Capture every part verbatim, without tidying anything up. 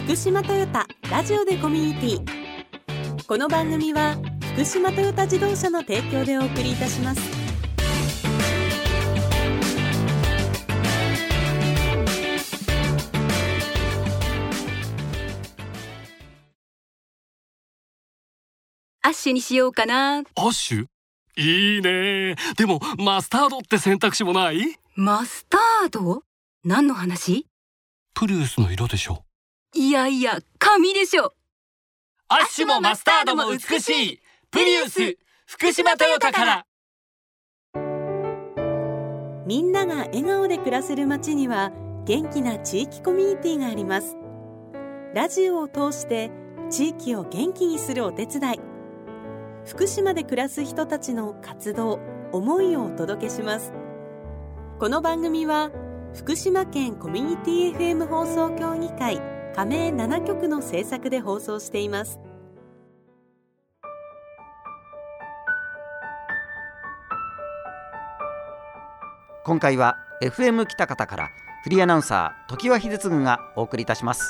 福島トヨタラジオでコミュニティ。この番組は福島トヨタ自動車の提供でお送りいたします。 アッシュにしようかな。 アッシュいいね。でもマスタードって選択肢もない？ マスタード？何の話？ プリウスの色でしょ。 いやいや、紙でしょ。 アッシュもマスタードも美しい。プリウス福島トヨタから。 みんなが笑顔で暮らせる街には元気な地域コミュニティがあります。ラジオを通して地域を元気にするお手伝い、福島で暮らす人たちの活動、思いをお届けします。この番組は福島県コミュニティ エフエム 放送協議会加盟ななきょくの制作で放送しています。 今回は エフエム 北方からフリーアナウンサー常盤秀嗣がお送りいたします。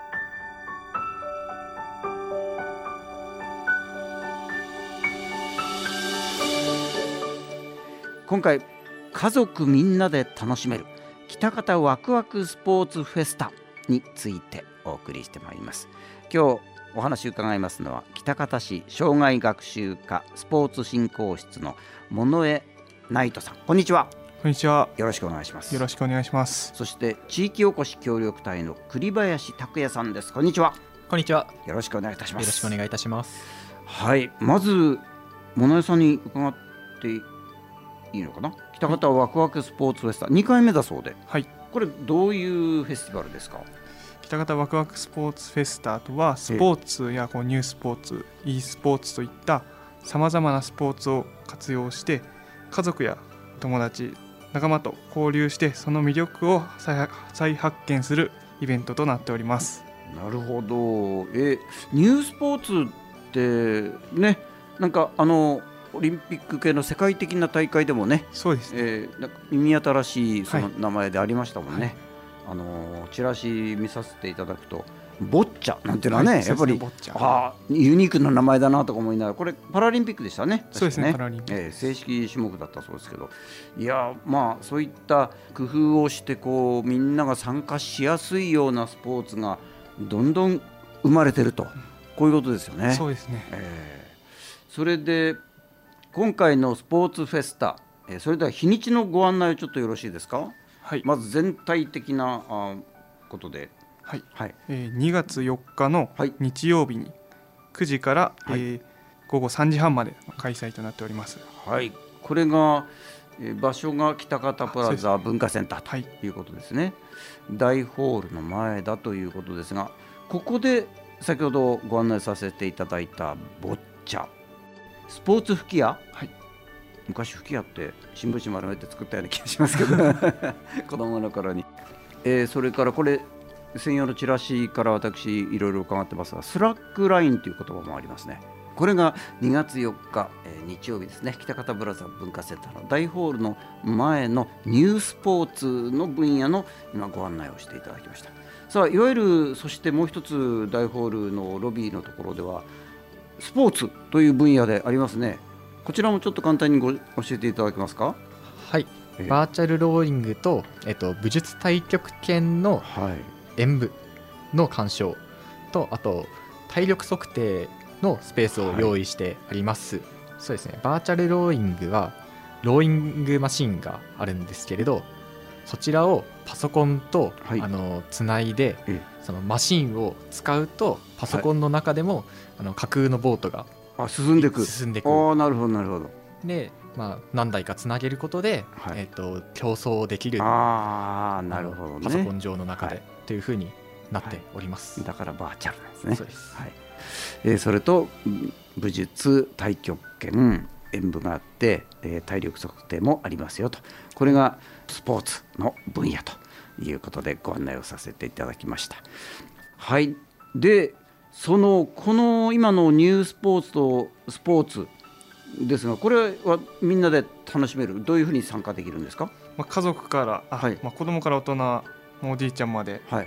今回家族みんなで楽しめる北方ワクワクスポーツフェスタについてお送りしてまいります。今日お話を伺いますのは北方市障害学習課スポーツ振興室の物江ナイトさん。こんにちは。 こんにちは。 よろしくお願いします。 よろしくお願いします。 そして地域おこし協力隊の栗林拓也さんです。こんにちは。 こんにちは。 よろしくお願いいたします。 よろしくお願いいたします。 はい、まず物江さんに伺っていいのかな。北方ワクワクスポーツフェスタにかいめだそうで、はい、これどういうフェスティバルですか？ 北方ワクワクスポーツフェスタとはスポーツやこうニュースポーツ、e スポーツといったさまざまなスポーツを活用して家族や友達、仲間と交流してその魅力を再発見するイベントとなっております。 なるほど。えニュースポーツってね、なんかあのオリンピック系の世界的な大会でもね、 そうですね、 えー、なんか耳新しいその名前でありましたもんね、はい、あのチラシ見させていただくとボッチャなんていうのはね、はい、やっぱりあユニークな名前だなとか思いながら、これパラリンピックでしたね。 そうですね、パラリンピック、 えー、正式種目だったそうですけど、いやまあそういった工夫をしてこうみんなが参加しやすいようなスポーツがどんどん生まれてると、こういうことですよね。 そうですね、 えー、それで今回のスポーツフェスタ、えー、それでは日にちのご案内をちょっとよろしいですか？はい、まず全体的なあことで、 はいはい、えー、にがつよっかの日曜日にくじから、はい、えー、ごごさんじはんまで開催となっております。 はい、これが、えー、場所が北方プラザ文化センターということですね。はい、大ホールの前だということですが、ここで先ほどご案内させていただいたボッチャスポーツ吹き矢、はい、昔吹き矢って新聞紙丸めて作ったような気がしますけど子供の頃に、えー、それからこれ専用のチラシから私いろいろ伺ってますが、スラックラインという言葉もありますね。これがにがつよっか、えー、日曜日ですね。北方ブラザー文化センターの大ホールの前のニュースポーツの分野の今ご案内をしていただきました。さあ、いわゆるそしてもう一つ大ホールのロビーのところではスポーツという分野でありますね。こちらもちょっと簡単にご教えていただけますか？ はい、えー、バーチャルローイングと、えっと、武術太極拳の演舞の鑑賞と、あと体力測定のスペースを用意してあります。はい、そうですね、バーチャルローイングはローイングマシンがあるんですけれど、そちらをパソコンと、はい、あのつないで、ええ、そのマシンを使うとパソコンの中でも、はい、あの架空のボートがあ進んでいく進んでいくあなるほどなるほど。 で、まあ、何台かつなげることで、はい、えー、と競争できるあなるほど、ね、 パソコン上の中で、はい、というふうになっております。 はい、だからバーチャルなんですね。 そうです、 はい、えー、それと武術太極拳演舞があって、えー、体力測定もありますよと、これがスポーツの分野ということでご案内をさせていただきました。はい、でそのこの今のニュースポーツとスポーツですが、これはみんなで楽しめる、どういうふうに参加できるんですか？ まあ、家族からあ、はい、まあ、子供から大人おじいちゃんまで、 はい、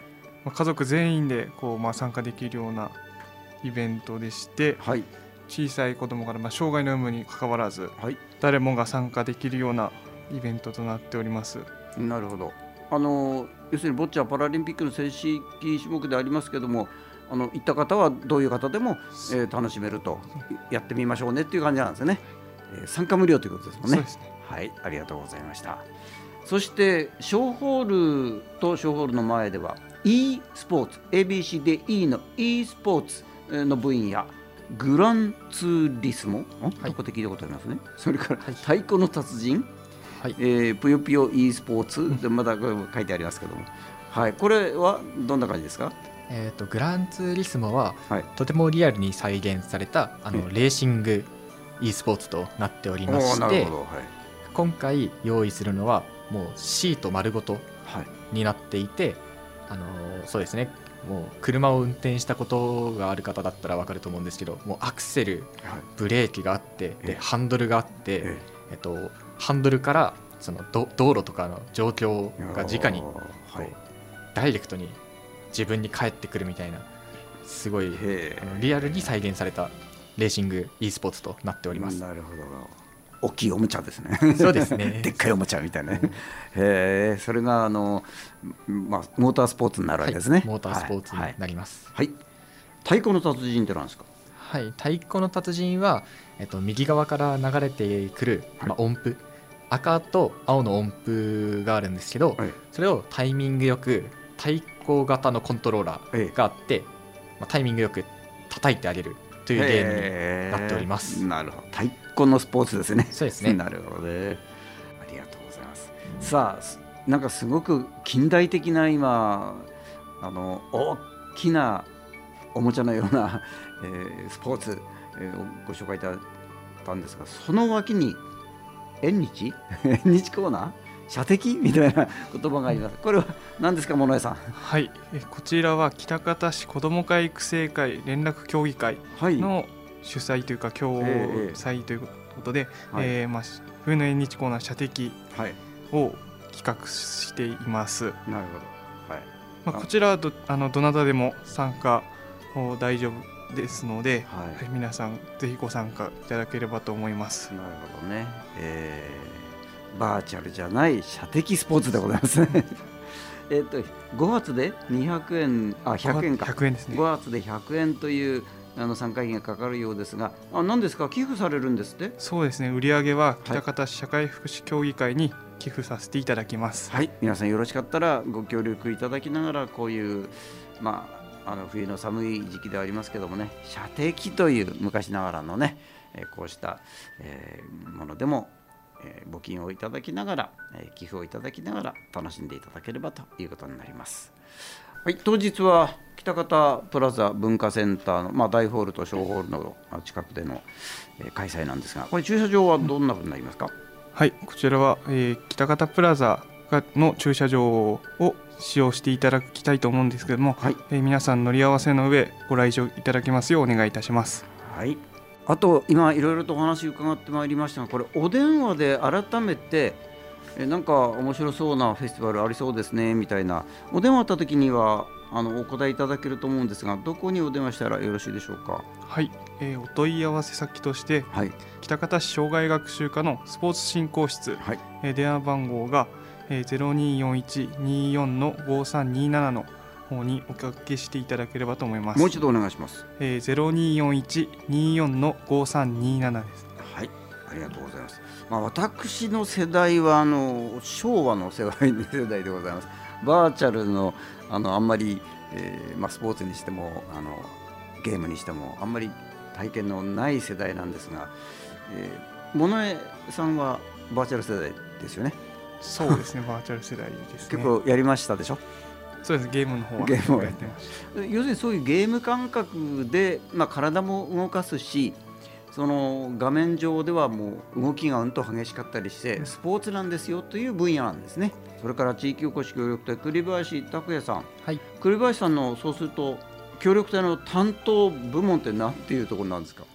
まあ、家族全員でこう、まあ、参加できるようなイベントでして、 はい、 小さい子どもから、まあ、障害の有無にかかわらず、 はい、 誰もが参加できるようなイベントとなっております。 なるほど。あの要するにボッチャはパラリンピックの正式種目でありますけども、あの行った方はどういう方でも、えー、楽しめると、やってみましょうねっていう感じなんですよね。えー、参加無料ということですもんね。 そうですね。 はい、ありがとうございました。そして小ホールと小ホールの前では e スポーツ エービーシー で E の e スポーツの部員やグランツーリスモ、はい、どこで聞いたことありますね。それから、はい、太鼓の達人、はい、えー、ぷよぷよ e スポーツでまだ書いてありますけども、はい、これはどんな感じですか？ えーと、グランツーリスモは、はい、とてもリアルに再現されたあの、うん、レーシング e スポーツとなっておりまして、はい、今回用意するのはもうシート丸ごとになっていて、はい、あのー、そうですね、もう車を運転したことがある方だったら分かると思うんですけど、もうアクセル、はい、ブレーキがあって、でハンドルがあって、ええっと、ハンドルからその道路とかの状況が直に、はい、ダイレクトに自分に返ってくるみたいな、すごいリアルに再現されたレーシング e スポーツとなっております。 なるほど、大きいおもちゃですね。 そうですね。 でっかいおもちゃみたいな、ね。へえ、それがあの、まあ、モータースポーツになるわけですね。 はい、モータースポーツになります。 はい。はい、太鼓の達人って何ですか？ はい、太鼓の達人は、えっと、右側から流れてくる、まあ、音符、赤と青の音符があるんですけど、はい、それをタイミングよく太鼓型のコントローラーがあって、まあ、タイミングよく叩いてあげるというゲームになっております。 なるほど、太鼓のスポーツですね。 そうですね。 なるほどね。ありがとうございます。うん、さあ、なんかすごく近代的な今あの大きなおもちゃのような、えー、スポーツ、えー、をご紹介いただいたんですが、その脇に縁日縁日コーナー、射的みたいな言葉があります。これは何ですか、物江さん？はい、 えこちらは喜多方市子ども会育成会連絡協議会の主催というか共催ということで、はい、えーまあ、冬の縁日コーナー射的を企画しています。 なるほど、はい、 まあ、こちらは ど, あのどなたでも参加大丈夫ですので、はいはい、皆さんぜひご参加いただければと思います。 なるほどね、えー、バーチャルじゃない射的スポーツでございますね。えっとごがつでにひゃくえん、あひゃくえんか、 ひゃくえんですね。 ごがつでひゃくえんというあの参加費がかかるようですが、あ、何ですか、寄付されるんですって？ そうですね、売上は喜多方市社会福祉協議会に寄付させていただきます。 はい、皆さんよろしかったらご協力いただきながら、こういう、まあ、あの冬の寒い時期ではありますけどもね、射的という昔ながらのね、えー、こうした、えー、ものでも、えー、募金をいただきながら、えー、寄付をいただきながら楽しんでいただければということになります。はい、当日は喜多方プラザ文化センターの、まあ、大ホールと小ホールの近くでの、えー、開催なんですが、これ駐車場はどんなふうになりますか？ はい、こちらは、えー、喜多方プラザの駐車場を使用していただきたいと思うんですけれども、はい、えー、皆さん乗り合わせの上ご来場いただきますようお願いいたします。 はい、あと今いろいろとお話伺ってまいりましたが、これお電話で改めてえなんか面白そうなフェスティバルありそうですねみたいなお電話あった時にはあのお答えいただけると思うんですが、どこにお電話したらよろしいでしょうか？ はい、えー、お問い合わせ先として、はい、喜多方市障害学習課のスポーツ振興室、はい、えー、電話番号が、えー、ゼロにーよんいちにーよんのごさんにーななの方におかけしていただければと思います。 もう一度お願いします。 えー、ゼロにーよんいちにーよんのごさんにーななです。 はい、ありがとうございます。まあ、私の世代はあの昭和の世代世代でございます。バーチャルの あのあんまり、えーまあ、スポーツにしてもあのゲームにしてもあんまり体験のない世代なんですが、えー、物江さんはバーチャル世代ですよね？ そうですね、バーチャル世代ですね。 結構やりましたでしょ？ そうです、ゲームの方はゲームをやってました。要するにそういうゲーム感覚で、まあ、体も動かすし、その画面上ではもう動きがうんと激しかったりしてスポーツなんですよという分野なんですね。それから地域おこし協力隊栗林拓也さん、はい、栗林さんのそうすると協力隊の担当部門って何ていうところなんですか？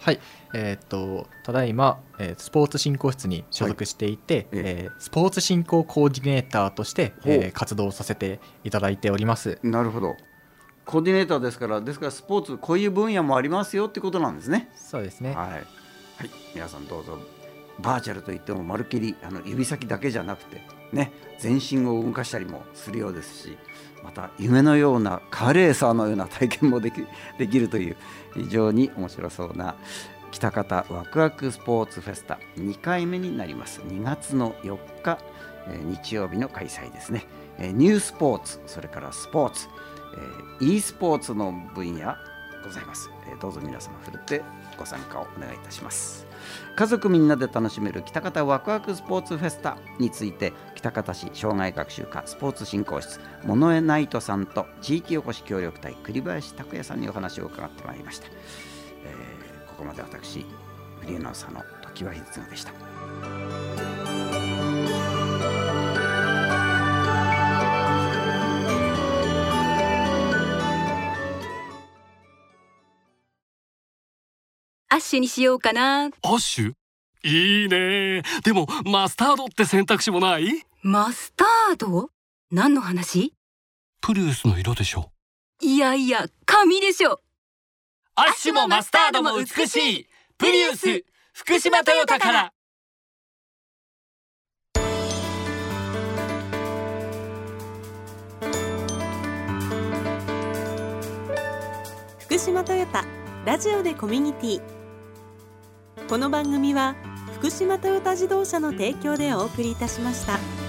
はい、えー、とただいま、えースポーツ振興室に所属していて、はいえースポーツ振興コーディネーターとして、えー活動させていただいております。 なるほど。コーディネーターですから、ですからスポーツこういう分野もありますよってことなんですね。 そうですね。 はい、はい、皆さんどうぞ。バーチャルといってもまるっきりあの指先だけじゃなくてね、全身を動かしたりもするようですし、また夢のようなカーレーサーのような体験もでき、できるという非常に面白そうな喜多方ワクワクスポーツフェスタにかいめになります。にがつのよっか、えー、日曜日の開催ですね。えー、ニュースポーツ、それからスポーツ、えー、e スポーツの分野ございます。えー、どうぞ皆様ふるってご参加をお願いいたします。家族みんなで楽しめる喜多方ワクワクスポーツフェスタについて、喜多方市障害学習課スポーツ振興室物江ナイトさんと地域おこし協力隊栗林拓也さんにお話を伺ってまいりました。えー、ここまで私フリーアナウンサーの常盤秀嗣でした。 アッシュにしようかな。 アッシュいいね。でもマスタードって選択肢もない？ マスタード？何の話？ プリウスの色でしょ。 いやいや、髪でしょ。 アッシュもマスタードも美しい。プリウス福島トヨタから。 福島トヨタラジオでコミュニティ。この番組は福島トヨタ自動車の提供でお送りいたしました。